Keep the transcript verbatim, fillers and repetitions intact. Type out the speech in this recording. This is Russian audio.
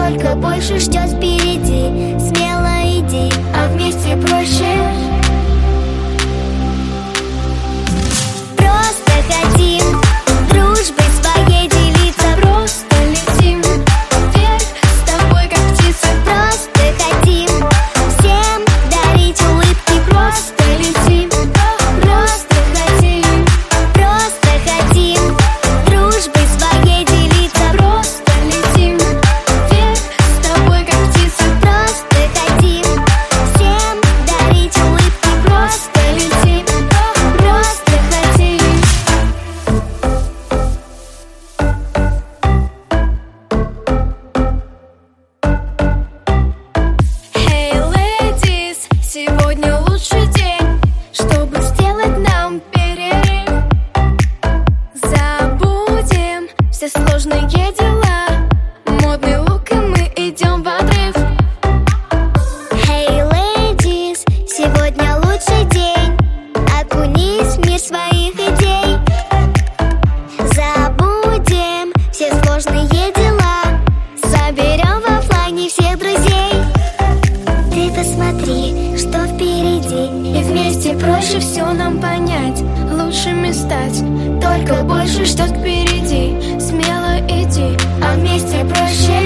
только больше ждет впереди. Смело иди, а вместе проще. Просто хотим дружбой своей делиться. Просто летим вверх с тобой, как птицы. Просто хотим всем дарить улыбки. Просто летим, просто хотим. Просто хотим дружбой своей делиться. Просто летим вверх с тобой, как птицы. Просто хотим всем дарить улыбки. Просто летим, просто хотим. Hey, ladies, сегодня лучший день, чтобы сделать нам перерыв. Забудем все сложные дела, модный лук, и мы идем в отрыв. Hey, ladies, сегодня лучший день. Окунись в мир своих идей. Забудем все сложные дела. Соберем в оффлайне всех друзей. Ты посмотри, что впереди. И вместе проще все нам понять, лучшими стать, только больше ждет впереди. Смело иди, а вместе проще.